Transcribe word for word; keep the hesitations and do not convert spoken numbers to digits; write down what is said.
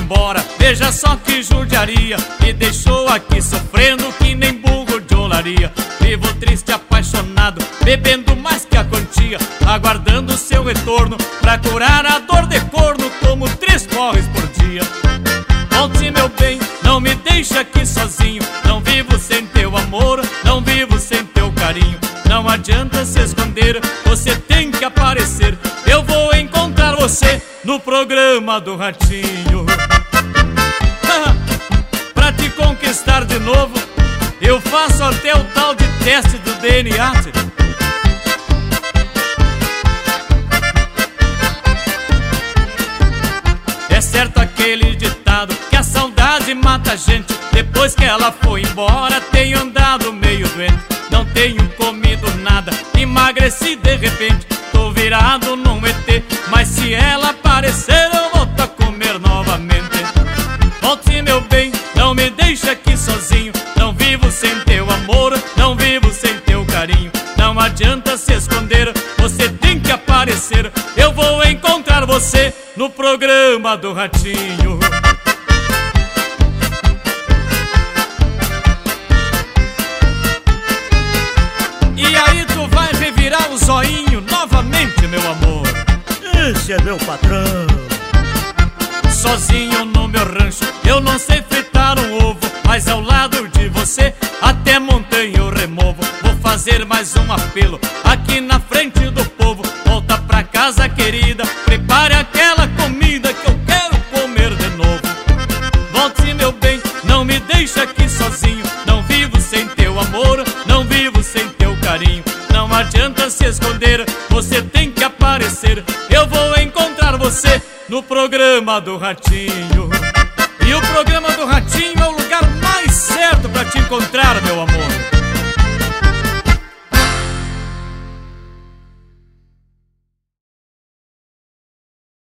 embora, veja só que judiaria, me deixou aqui sofrendo que nem burro de olaria. Vivo triste, apaixonado, bebendo mais que a quantia, aguardando seu retorno pra curar a dor de corno, como três porres por dia. Volte, meu bem, não me deixe aqui sozinho, não vivo sem teu amor, não vivo sem teu carinho. Não adianta se esconder, você tem que aparecer, eu vou encontrar você no programa do Ratinho. Pra te conquistar de novo, eu faço até o tal de teste do D N A. É certo aquele ditado que a saudade mata a gente. Depois que ela foi embora, tenho andado meio doente. Não tenho comido nada, emagreci de repente, tô virado num E T, mas se ela aparecer eu volto a comer novamente. Volte, meu bem, não me deixe aqui sozinho, não vivo sem teu amor, não vivo sem teu carinho. Não adianta se esconder, você tem que aparecer, eu vou encontrar você no programa do Ratinho. E aí tu vai revirar o zoinho novamente, meu amor. Esse é meu patrão. Sozinho no meu rancho, eu não sei fritar um ovo, mas ao lado de você até montanha eu removo. Vou fazer mais um apelo aqui na frente do povo. Volta pra casa, querida, prepare aquela comida que eu quero comer de novo. Volte, meu bem, não me deixe aqui sozinho, não vivo sem teu amor, não vivo sem teu carinho. Não adianta se esconder, você tem que aparecer, eu vou encontrar você no programa do Ratinho. E o programa do Ratinho é o lugar mais certo pra te encontrar, meu amor.